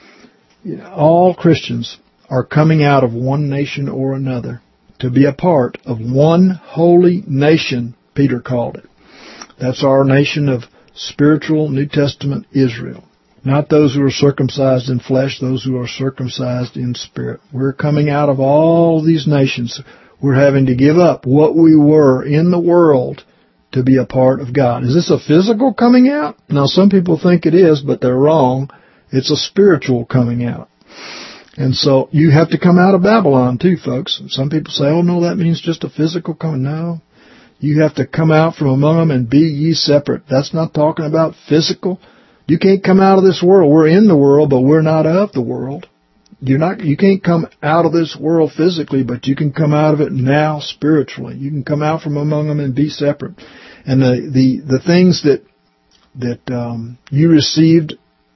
All Christians are coming out of one nation or another to be a part of one holy nation, Peter called it. That's our nation of spiritual New Testament Israel. Not those who are circumcised in flesh, those who are circumcised in spirit. We're coming out of all these nations. We're having to give up what we were in the world to be a part of God. Is this a physical coming out? Now, some people think it is, but they're wrong. It's a spiritual coming out. And so you have to come out of Babylon too, folks. Some people say, oh, no, that means just a physical coming. No. You have to come out from among them and be ye separate. That's not talking about physical. You can't come out of this world. We're in the world, but we're not of the world. You're not. You can't come out of this world physically, but you can come out of it now spiritually. You can come out from among them and be separate. And the the, the things that that um, you received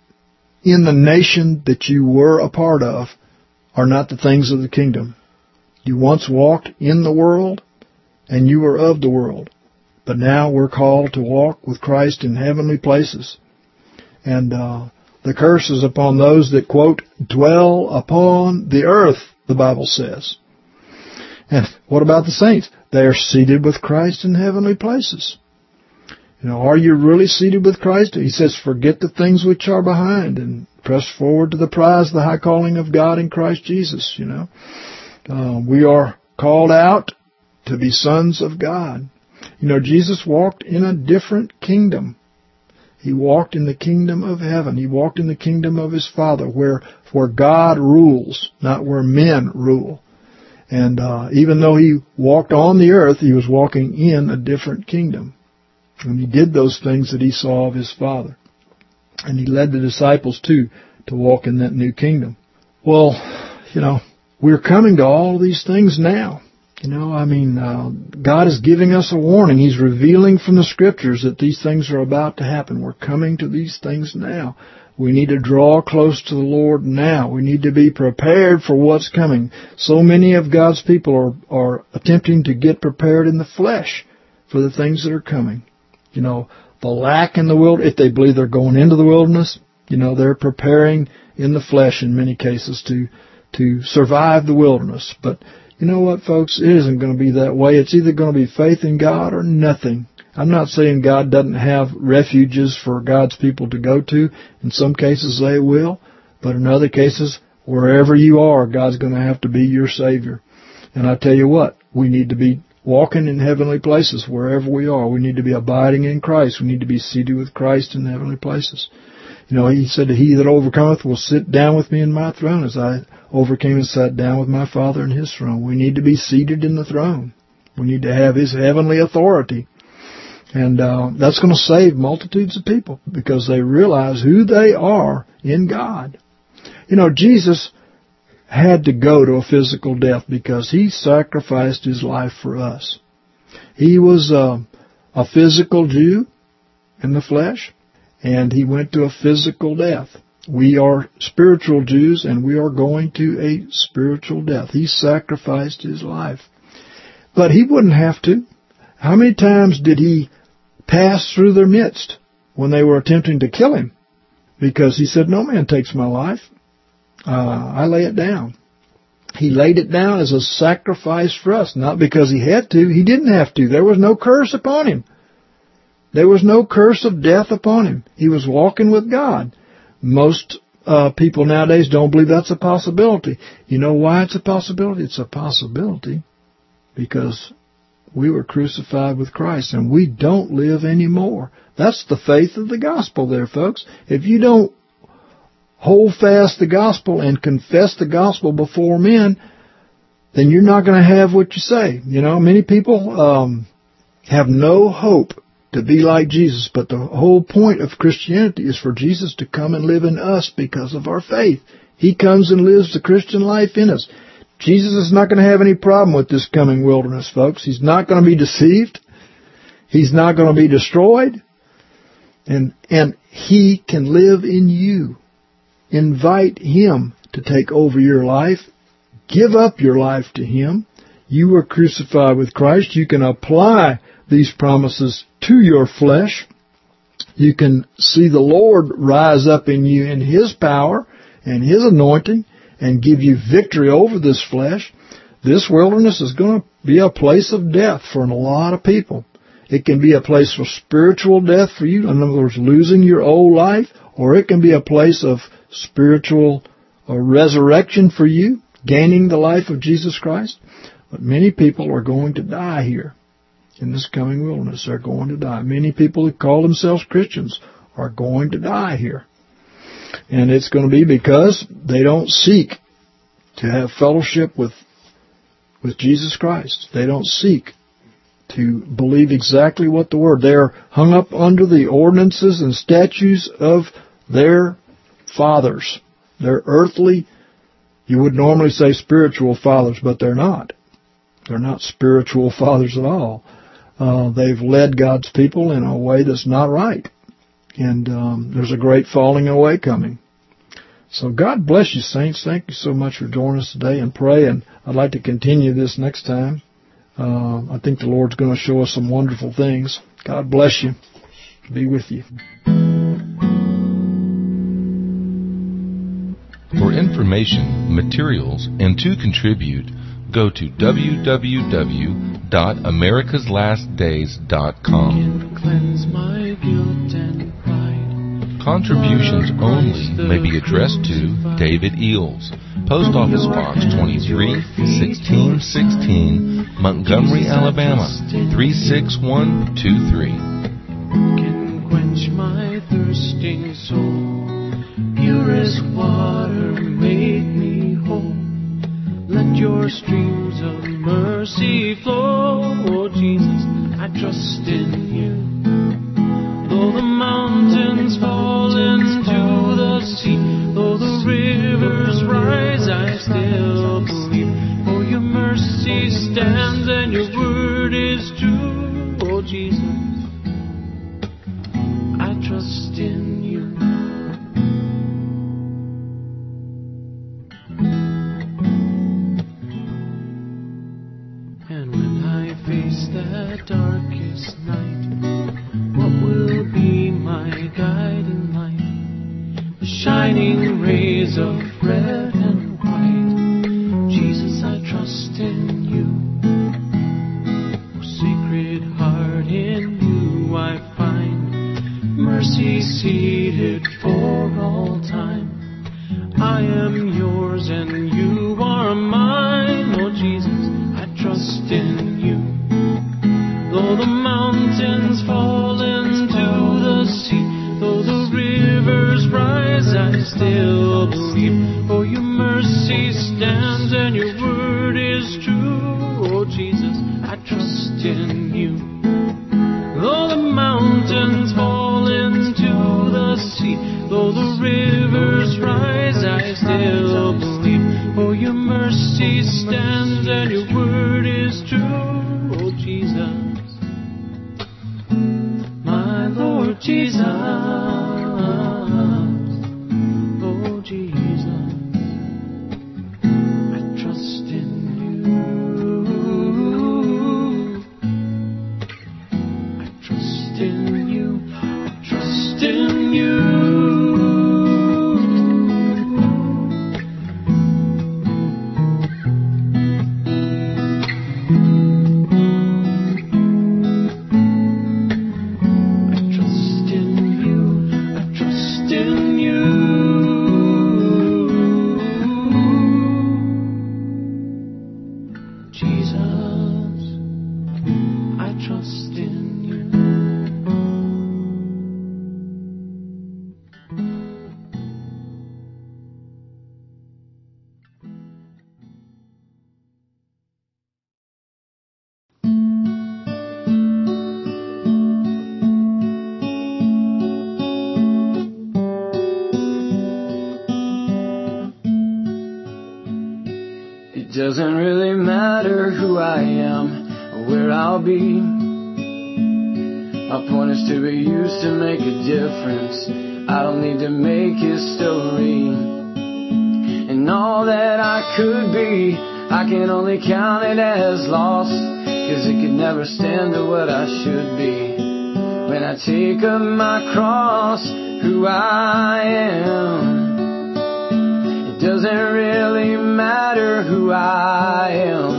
in the nation that you were a part of are not the things of the kingdom. You once walked in the world, and you were of the world. But now we're called to walk with Christ in heavenly places. And uh, the curse is upon those that, quote, dwell upon the earth, the Bible says. And what about the saints? They are seated with Christ in heavenly places. You know, are you really seated with Christ? He says, forget the things which are behind and press forward to the prize of the high calling of God in Christ Jesus, you know. Uh, we are called out to be sons of God. You know, Jesus walked in a different kingdom. He walked in the kingdom of heaven. He walked in the kingdom of His Father, where where God rules, not where men rule. And uh, even though He walked on the earth, He was walking in a different kingdom. And He did those things that He saw of His Father. And He led the disciples, too, to walk in that new kingdom. Well, you know, we're coming to all of these things now. You know, I mean, uh, God is giving us a warning. He's revealing from the Scriptures that these things are about to happen. We're coming to these things now. We need to draw close to the Lord now. We need to be prepared for what's coming. So many of God's people are, are attempting to get prepared in the flesh for the things that are coming. You know, the lack in the wilderness, if they believe they're going into the wilderness, you know, they're preparing in the flesh in many cases to, to survive the wilderness. But you know what, folks? It isn't going to be that way. It's either going to be faith in God or nothing. I'm not saying God doesn't have refuges for God's people to go to. In some cases they will, but in other cases Wherever you are, God's going to have to be your Savior. And I tell you what, we need to be walking in heavenly places wherever we are. We need to be abiding in Christ. We need to be seated with Christ in heavenly places. You know, he said, he that overcometh will sit down with me in my throne as I overcame and sat down with my Father in his throne. We need to be seated in the throne. We need to have his heavenly authority. And uh, that's going to save multitudes of people because they realize who they are in God. You know, Jesus had to go to a physical death because he sacrificed his life for us. He was uh, a physical Jew in the flesh, and he went to a physical death. We are spiritual Jews, and we are going to a spiritual death. He sacrificed his life. But he wouldn't have to. How many times did he pass through their midst when they were attempting to kill him? Because he said, no man takes my life. Uh, I lay it down. He laid it down as a sacrifice for us, not because he had to. He didn't have to. There was no curse upon him. There was no curse of death upon him. He was walking with God. Most uh, people nowadays don't believe that's a possibility. You know why it's a possibility? It's a possibility because we were crucified with Christ and we don't live anymore. That's the faith of the gospel there, folks. If you don't hold fast the gospel and confess the gospel before men, then you're not going to have what you say. You know, many people um, have no hope to be like Jesus, but the whole point of Christianity is for Jesus to come and live in us because of our faith. He comes and lives the Christian life in us. Jesus is not going to have any problem with this coming wilderness, folks. He's not going to be deceived. He's not going to be destroyed. And, and He can live in you. Invite Him to take over your life. Give up your life to Him. You were crucified with Christ. You can apply these promises to your flesh. You can see the Lord rise up in you in His power and His anointing and give you victory over this flesh. This wilderness is going to be a place of death for a lot of people. It can be a place for spiritual death for you, in other words, losing your old life, or it can be a place of spiritual uh, resurrection for you, gaining the life of Jesus Christ. But many people are going to die here in this coming wilderness. They're going to die. Many people who call themselves Christians are going to die here. And it's going to be because they don't seek to have fellowship with, with Jesus Christ. They don't seek to believe exactly what the Word. They're hung up under the ordinances and statutes of their fathers. They're earthly, you would normally say spiritual fathers, but they're not. They're not spiritual fathers at all. Uh, they've led God's people in a way that's not right. And um, there's a great falling away coming. So God bless you, saints. Thank you so much for joining us today and pray. And I'd like to continue this next time. Uh, I think the Lord's going to show us some wonderful things. God bless you. Be with you. For information, materials, and to contribute, go to w w w dot americas last days dot com. Cleanse my guilt and pride. Contributions only may be addressed to David Eels, Post Office Box twenty-three, sixteen sixteen, Montgomery, Alabama, three six one two three. Can quench my thirsting soul. Purest water make me whole. Let your streams of mercy flow. Oh Jesus, I trust in you. Though the mountains fall into the sea, though the rivers rise, I still believe. For your mercy stands and your word is true. Oh Jesus, I trust in you. That darkest night, what will be my guiding light? The shining rays of red and white. Jesus, I trust in you. Oh, sacred heart, in you I find mercy seated for all time. I am yours I trust in you. Though the mountains fall into the sea, though the rivers rise, I still believe. For your mercy stands and your word is true. Oh, Jesus, my Lord Jesus. Oh, Jesus, I trust in you. I trust in you. I trust in you. It doesn't really matter who I am or where I'll be. My point is to be used to make a difference. I don't need to make history. And all that I could be, I can only count it as loss, 'cause it could never stand to what I should be. When I take up my cross, who I am, doesn't really matter who I am.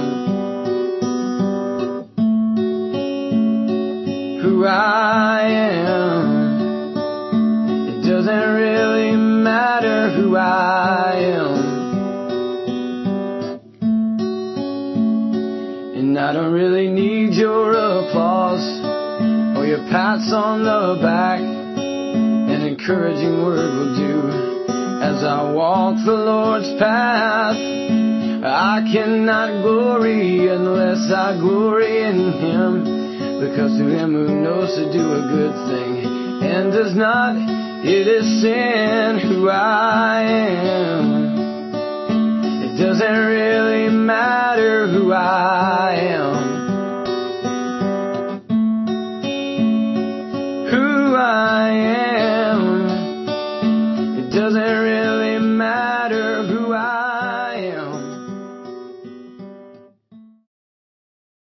Who I am. It doesn't really matter who I am. And I don't really need your applause or your pats on the back. An encouraging word will do. As I walk the Lord's path, I cannot glory unless I glory in Him. Because to Him who knows to do a good thing and does not, it is sin who I am. It doesn't really matter who I am.